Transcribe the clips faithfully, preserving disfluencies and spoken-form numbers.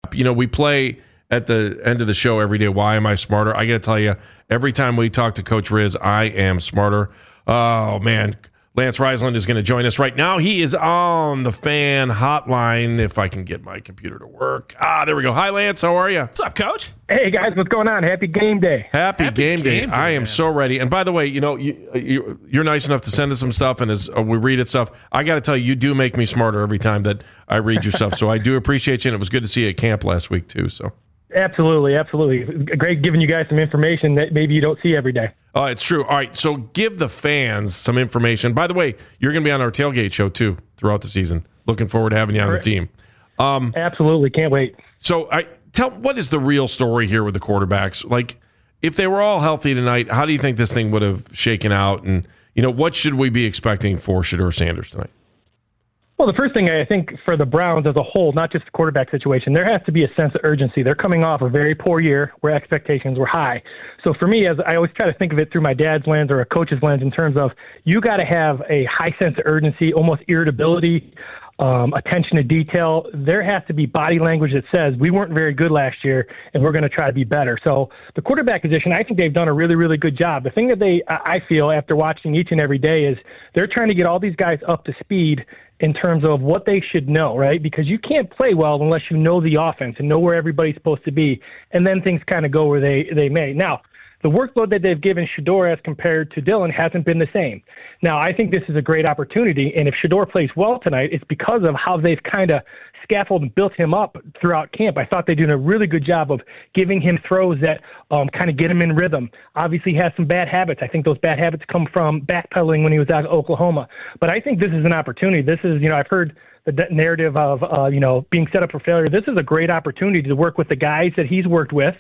You know, we play at the end of the show every day, Why Am I Smarter? I got to tell you, every time we talk to Coach Riz, I am smarter. Oh, man. Lance Reisland is going to join us right now. He is on the Fan hotline, if I can get my computer to work. Ah, there we go. Hi, Lance. How are you? What's up, Coach? Hey, guys. What's going on? Happy game day. Happy, Happy game, day. game day, I am man. so ready. And by the way, you know, you, you, you're nice enough to send us some stuff, and as uh, we read it stuff, I got to tell you, you do make me smarter every time that I read your stuff. So I do appreciate you, and it was good to see you at camp last week, too. So Absolutely, absolutely. Great giving you guys some information that maybe you don't see every day. Oh, it's true. All right, so give the fans some information. By the way, you're going to be on our tailgate show, too, throughout the season. Looking forward to having you on Correct. the team. Um, Absolutely, can't wait. so I tell what is the real story here with the quarterbacks? Like, if they were all healthy tonight, how do you think this thing would have shaken out? And, you know, what should we be expecting for Shedeur Sanders tonight? Well, the first thing I think for the Browns as a whole, not just the quarterback situation, there has to be a sense of urgency. They're coming off a very poor year where expectations were high. So for me, as I always try to think of it through my dad's lens or a coach's lens in terms of you got to have a high sense of urgency, almost irritability, um, attention to detail. There has to be body language that says we weren't very good last year and we're going to try to be better. So the quarterback position, I think they've done a really, really good job. The thing that they, I feel after watching each and every day is they're trying to get all these guys up to speed in terms of what they should know, right? Because you can't play well unless you know the offense and know where everybody's supposed to be, and then things kind of go where they, they may. Now, the workload that they've given Shedeur as compared to Dillon hasn't been the same. Now, I think this is a great opportunity, and if Shedeur plays well tonight, it's because of how they've kind of scaffolded and built him up throughout camp. I thought they did a really good job of giving him throws that um, kind of get him in rhythm. Obviously, he has some bad habits. I think those bad habits come from backpedaling when he was out of Oklahoma. But I think this is an opportunity. This is, you know, I've heard the narrative of, uh, you know, being set up for failure. This is a great opportunity to work with the guys that he's worked with.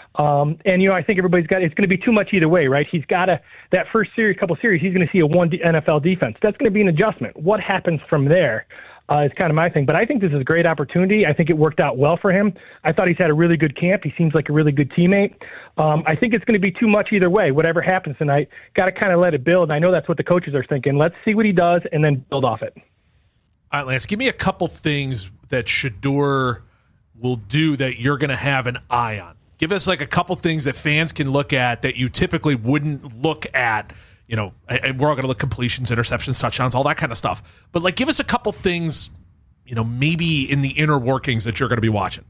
Um, and, you know, I think everybody's got, it's going to be too much either way, right? He's got to, that first series, couple series, he's going to see a one N F L defense. That's going to be an adjustment. What happens from there uh, is kind of my thing. But I think this is a great opportunity. I think it worked out well for him. I thought he's had a really good camp. He seems like a really good teammate. Um, I think it's going to be too much either way. Whatever happens tonight, got to kind of let it build. And I know that's what the coaches are thinking. Let's see what he does and then build off it. All right, Lance, give me a couple things that Shedeur will do that you're going to have an eye on. Give us like a couple things that fans can look at that you typically wouldn't look at. You know, and we're all going to look completions, interceptions, touchdowns, all that kind of stuff. But like, give us a couple things, you know, maybe in the inner workings that you're going to be watching.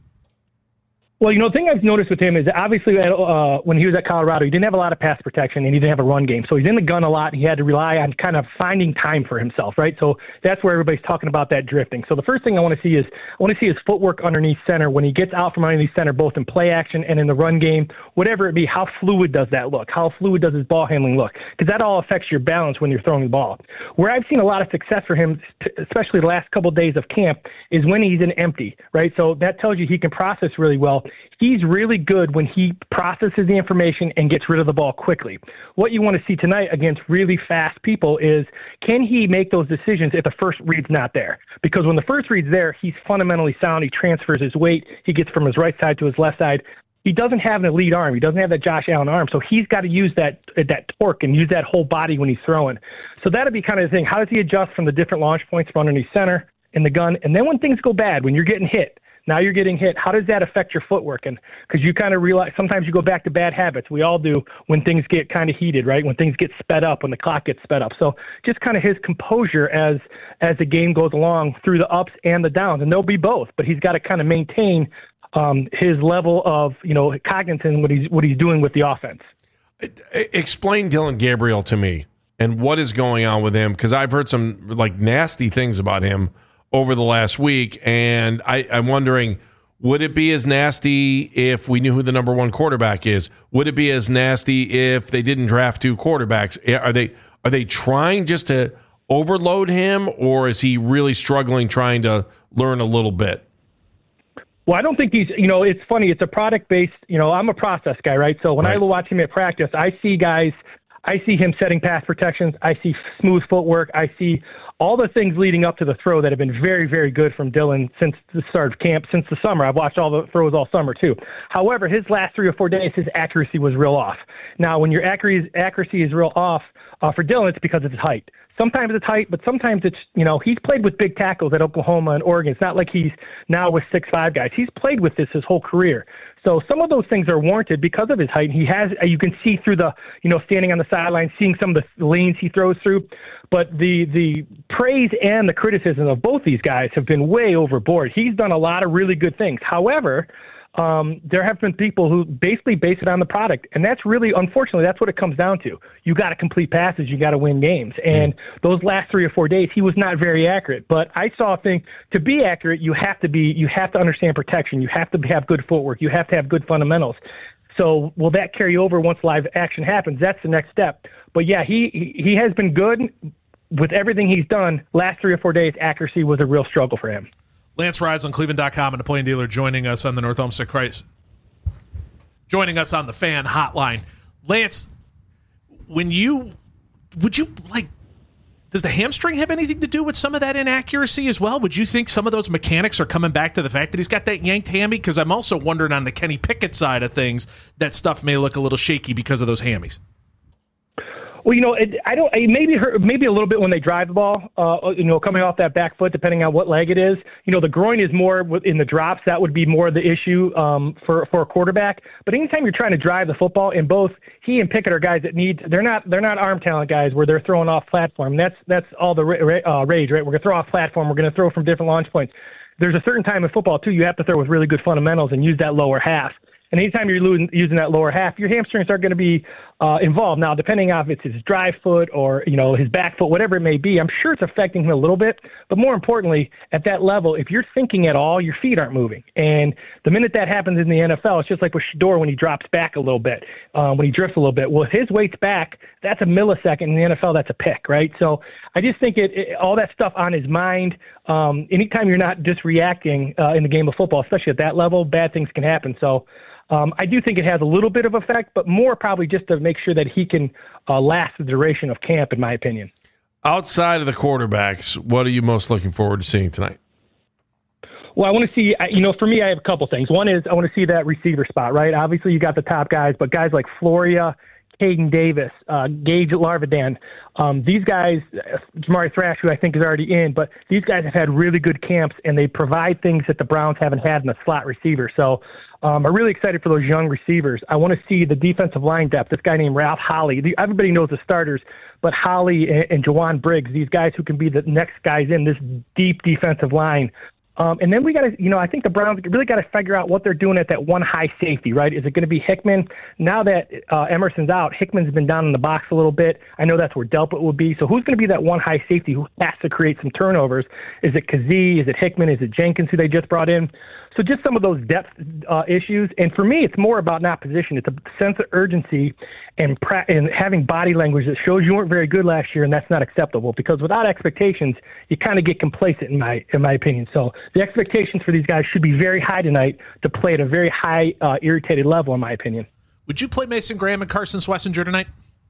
Well, you know, the thing I've noticed with him is obviously uh, when he was at Colorado, he didn't have a lot of pass protection and he didn't have a run game. So he's in the gun a lot. And he had to rely on kind of finding time for himself, right? So that's where everybody's talking about that drifting. So the first thing I want to see is I want to see his footwork underneath center when he gets out from underneath center, both in play action and in the run game, whatever it be. How fluid does that look? How fluid does his ball handling look? Because that all affects your balance when you're throwing the ball. Where I've seen a lot of success for him, especially the last couple of days of camp, is when he's in empty, right? So that tells you he can process really well. He's really good when he processes the information and gets rid of the ball quickly. What you want to see tonight against really fast people is, can he make those decisions if the first read's not there? Because when the first read's there, he's fundamentally sound. He transfers his weight. He gets from his right side to his left side. He doesn't have an elite arm. He doesn't have that Josh Allen arm. So he's got to use that that torque and use that whole body when he's throwing. So that'll be kind of the thing. How does he adjust from the different launch points from underneath center in the gun? And then when things go bad, when you're getting hit, now you're getting hit. How does that affect your footwork? And because you kind of realize sometimes you go back to bad habits. We all do when things get kind of heated, right? When things get sped up, when the clock gets sped up. So just kind of his composure as as the game goes along through the ups and the downs, and there'll be both. But he's got to kind of maintain um, his level of you know cognizance what he's what he's doing with the offense. Explain Dillon Gabriel to me and what is going on with him, because I've heard some like nasty things about him over the last week, and I, I'm wondering, would it be as nasty if we knew who the number one quarterback is? Would it be as nasty if they didn't draft two quarterbacks? Are they are they trying just to overload him, or is he really struggling trying to learn a little bit? Well, I don't think he's, you know, it's funny. It's a product-based, you know, I'm a process guy, right? So when right. I watch him at practice, I see guys – I see him setting pass protections. I see smooth footwork. I see all the things leading up to the throw that have been very, very good from Dillon since the start of camp, since the summer. I've watched all the throws all summer too. However, his last three or four days, his accuracy was real off. Now, when your accuracy, accuracy is real off uh, for Dillon, it's because of his height. Sometimes it's height, but sometimes it's, you know, he's played with big tackles at Oklahoma and Oregon. It's not like he's now with six five guys. He's played with this his whole career. So some of those things are warranted because of his height. He has, you can see through the, you know, standing on the sideline, seeing some of the lanes he throws through. But the the praise and the criticism of both these guys have been way overboard. He's done a lot of really good things. However, Um, there have been people who basically base it on the product. And that's really, unfortunately, that's what it comes down to. You got to complete passes. You got to win games. And those last three or four days, he was not very accurate. But I saw a thing, to be accurate, you have to be, you have to understand protection. You have to have good footwork. You have to have good fundamentals. So will that carry over once live action happens? That's the next step. But yeah, he, he has been good with everything he's done. Last three or four days, accuracy was a real struggle for him. Lance Rise on Cleveland dot com and the Plain Dealer joining us on the North Olmsted Christ. Joining us on the fan hotline. Lance, when you, would you like, does the hamstring have anything to do with some of that inaccuracy as well? Would you think some of those mechanics are coming back to the fact that he's got that yanked hammy? Because I'm also wondering on the Kenny Pickett side of things, that stuff may look a little shaky because of those hammies. Well, you know, it, I don't. It maybe hurt, maybe a little bit when they drive the ball. Uh, you know, coming off that back foot, depending on what leg it is. You know, the groin is more in the drops. That would be more the issue um, for for a quarterback. But anytime you're trying to drive the football, and both he and Pickett are guys that need. They're not. They're not arm talent guys where they're throwing off platform. That's that's all the uh, rage, right? We're gonna throw off platform. We're gonna throw from different launch points. There's a certain time in football too. You have to throw with really good fundamentals and use that lower half. And anytime you're losing, using that lower half, your hamstrings are going to be uh, involved. Now, depending on if it's his drive foot or, you know, his back foot, whatever it may be, I'm sure it's affecting him a little bit. But more importantly, at that level, if you're thinking at all, your feet aren't moving. And the minute that happens in the N F L, it's just like with Shedeur when he drops back a little bit, um, when he drifts a little bit. Well, if his weight's back, that's a millisecond. In the N F L, that's a pick, right? So I just think it, it all that stuff on his mind, um, anytime you're not just reacting uh, in the game of football, especially at that level, bad things can happen. So Um, I do think it has a little bit of effect, but more probably just to make sure that he can uh, last the duration of camp, in my opinion. Outside of the quarterbacks, what are you most looking forward to seeing tonight? Well, I want to see, you know, for me, I have a couple things. One is I want to see that receiver spot, right? Obviously, you got the top guys, but guys like Floria, Caden Davis, uh, Gage Larvadan, um, these guys, uh, Jamari Thrash, who I think is already in, but these guys have had really good camps, and they provide things that the Browns haven't had in the slot receiver. So um, I'm really excited for those young receivers. I want to see the defensive line depth. This guy named Ralph Holly. The, everybody knows the starters, but Holly and, and Jawan Briggs, these guys who can be the next guys in this deep defensive line. Um, and then we got to, you know, I think the Browns really got to figure out what they're doing at that one high safety, right? Is it going to be Hickman? Now that uh, Emerson's out, Hickman's been down in the box a little bit. I know that's where Delpit will be. So who's going to be that one high safety who has to create some turnovers? Is it Kazee? Is it Hickman? Is it Jenkins, who they just brought in? So just some of those depth uh, issues. And for me, it's more about not position. It's a sense of urgency and, pra- and having body language that shows you weren't very good last year, and that's not acceptable. Because without expectations, you kind of get complacent, in my in my opinion. So the expectations for these guys should be very high tonight to play at a very high, uh, irritated level, in my opinion. Would you play Mason Graham and Carson Schlesinger tonight?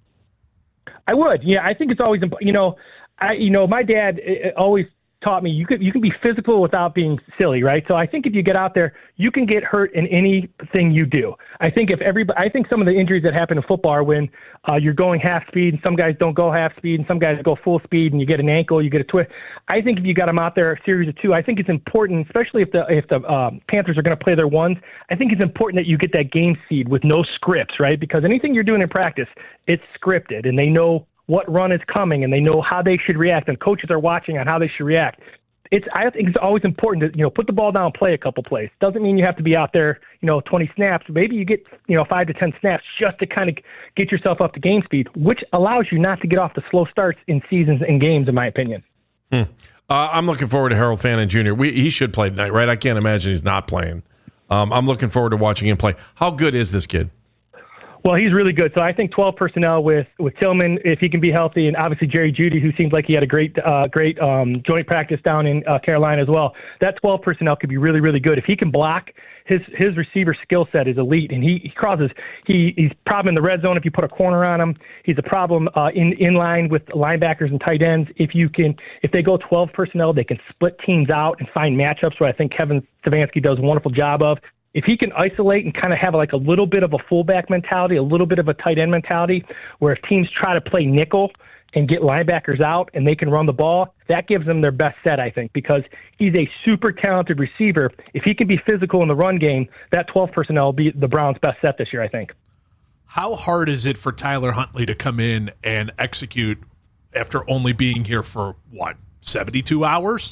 I would. Yeah, I think it's always, you know, I you know, my dad always taught me you could you can be physical without being silly, right? So I think if you get out there, you can get hurt in anything you do. I think if everybody, I think some of the injuries that happen in football are when uh, you're going half speed, and some guys don't go half speed, and some guys go full speed, and you get an ankle, you get a twist. I think if you got them out there a series of two, I think it's important, especially if the if the um, Panthers are going to play their ones. I think it's important that you get that game seed with no scripts, right? Because anything you're doing in practice, it's scripted, and they know what run is coming, and they know how they should react, and coaches are watching on how they should react. It's I think it's always important to, you know, put the ball down and play a couple plays. Doesn't mean you have to be out there, you know, twenty snaps. Maybe you get, you know, five to ten snaps just to kind of get yourself up to game speed, which allows you not to get off the slow starts in seasons and games, in my opinion. Hmm. Uh, I'm looking forward to Harold Fannin Junior We, he should play tonight, right? I can't imagine he's not playing. Um, I'm looking forward to watching him play. How good is this kid? Well, he's really good. So I think twelve personnel with, with Tillman, if he can be healthy, and obviously Jerry Jeudy, who seems like he had a great uh, great um, joint practice down in uh, Carolina as well. That twelve personnel could be really, really good. If he can block, his his receiver skill set is elite, and he, he crosses. He he's a problem in the red zone if you put a corner on him. He's a problem uh, in in line with linebackers and tight ends. If you can, if they go twelve personnel, they can split teams out and find matchups, where I think Kevin Stefanski does a wonderful job of. If he can isolate and kind of have like a little bit of a fullback mentality, a little bit of a tight end mentality, where if teams try to play nickel and get linebackers out and they can run the ball, that gives them their best set, I think, because he's a super talented receiver. If he can be physical in the run game, that twelve personnel will be the Browns' best set this year, I think. How hard is it for Tyler Huntley to come in and execute after only being here for, what, seventy-two hours?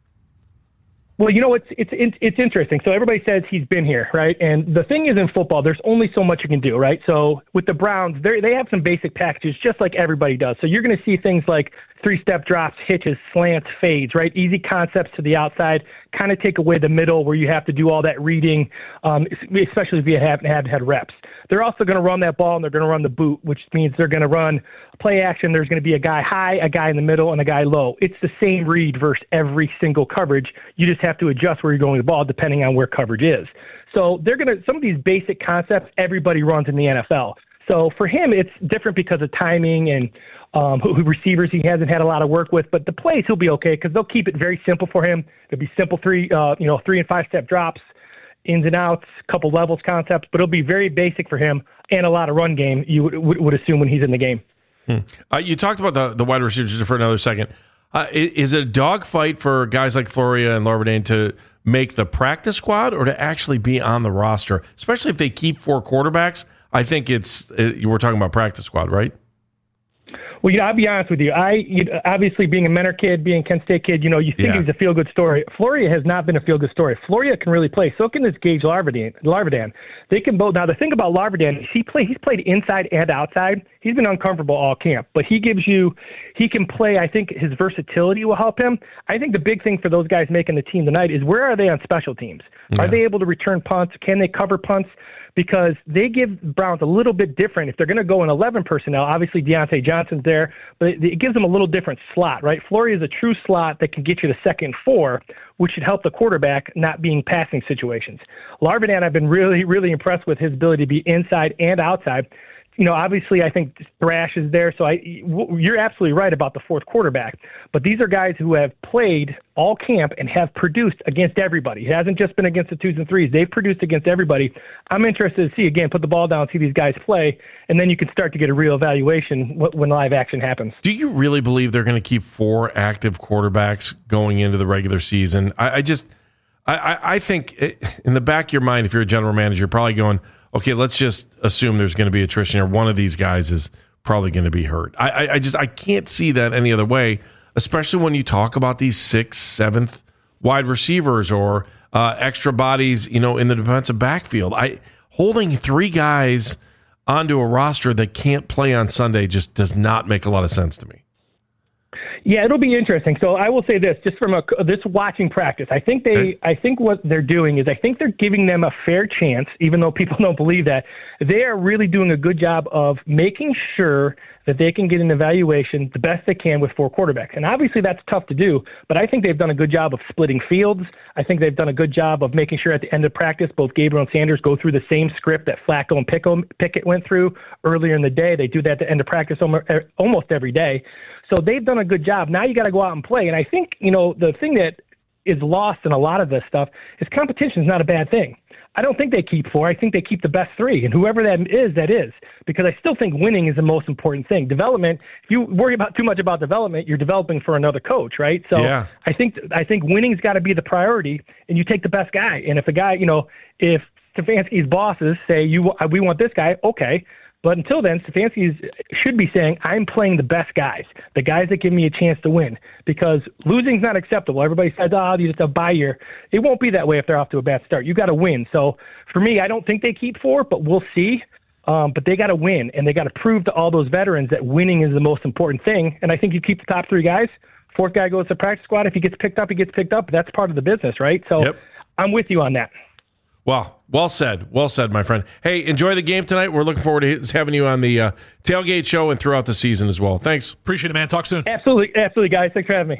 Well, you know, it's it's it's interesting. So everybody says he's been here, right? And the thing is, in football, there's only so much you can do, right? So with the Browns, they they have some basic packages, just like everybody does. So you're going to see things like three-step drops, hitches, slants, fades, right? Easy concepts to the outside, kind of take away the middle where you have to do all that reading, um, especially if you haven't had, had reps. They're also going to run that ball, and they're going to run the boot, which means they're going to run play action. There's going to be a guy high, a guy in the middle, and a guy low. It's the same read versus every single coverage. You just have to adjust where you're going with the ball depending on where coverage is. So they're going to, some of these basic concepts, everybody runs in the N F L. So for him, it's different because of timing and um, who, who receivers he hasn't had a lot of work with. But the plays, he'll be okay because they'll keep it very simple for him. It'll be simple three, uh, you know, three and five step drops, ins and outs, couple levels concepts, but it'll be very basic for him and a lot of run game, you would, would, would assume when he's in the game. Hmm. Uh, you talked about the, the wide receivers for another second. Uh, is, is it a dogfight for guys like Floria and Larvadain to make the practice squad or to actually be on the roster, especially if they keep four quarterbacks? I think it's, it, you were talking about practice squad, right? Well, you know, I'll be honest with you. I you know, obviously being a Mentor kid, being a Kent State kid, you know, you think yeah. he's a feel-good story. Floria has not been a feel-good story. Floria can really play. So can this Gage Larvadain. Larvadain. They can both. Now, the thing about Larvadain is he play. He's played inside and outside. He's been uncomfortable all camp, but he gives you. He can play. I think his versatility will help him. I think the big thing for those guys making the team tonight is where are they on special teams? Yeah. Are they able to return punts? Can they cover punts? Because they give Browns a little bit different. If they're going to go in eleven personnel, obviously Deontay Johnson's there, but it, it gives them a little different slot, right? Flory is a true slot that can get you to second four, which should help the quarterback not being passing situations. Larvadain, I've been really, really impressed with his ability to be inside and outside. You know, obviously, I think Thrash is there, so I, you're absolutely right about the fourth quarterback. But these are guys who have played all camp and have produced against everybody. It hasn't just been against the twos and threes. They've produced against everybody. I'm interested to see, again, put the ball down, see these guys play, and then you can start to get a real evaluation when live action happens. Do you really believe they're going to keep four active quarterbacks going into the regular season? I, I just I, – I, I think it, in the back of your mind, if you're a general manager, you're probably going – okay, let's just assume there's going to be attrition, or one of these guys is probably going to be hurt. I, I, I just I can't see that any other way, especially when you talk about these sixth, seventh wide receivers or uh, extra bodies, you know, in the defensive backfield. I holding three guys onto a roster that can't play on Sunday just does not make a lot of sense to me. Yeah, it'll be interesting. So I will say this, just from a, this watching practice, I think they, okay. I think what they're doing is I think they're giving them a fair chance, even though people don't believe that. They are really doing a good job of making sure that they can get an evaluation the best they can with four quarterbacks. And obviously that's tough to do, but I think they've done a good job of splitting fields. I think they've done a good job of making sure at the end of practice, both Gabriel and Sanders go through the same script that Flacco and Pickett went through earlier in the day. They do that at the end of practice almost every day. So they've done a good job. Now you got to go out and play. And I think, you know, the thing that is lost in a lot of this stuff is competition is not a bad thing. I don't think they keep four. I think they keep the best three. And whoever that is, that is. Because I still think winning is the most important thing. Development, if you worry about too much about development, you're developing for another coach, right? So yeah. I think I think winning's got to be the priority, and you take the best guy. And if a guy, you know, if Stefanski's bosses say, you we want this guy, okay. But until then, Stefanski should be saying, I'm playing the best guys, the guys that give me a chance to win, because losing's not acceptable. Everybody says, oh, you just have a bye year. It won't be that way if they're off to a bad start. You got to win. So for me, I don't think they keep four, but we'll see. Um, but they got to win, and they got to prove to all those veterans that winning is the most important thing. And I think you keep the top three guys. Fourth guy goes to practice squad. If he gets picked up, he gets picked up. That's part of the business, right? So yep. I'm with you on that. Well, Well said. Well said, my friend. Hey, enjoy the game tonight. We're looking forward to having you on the uh, tailgate show and throughout the season as well. Thanks. Appreciate it, man. Talk soon. Absolutely. Absolutely, guys. Thanks for having me.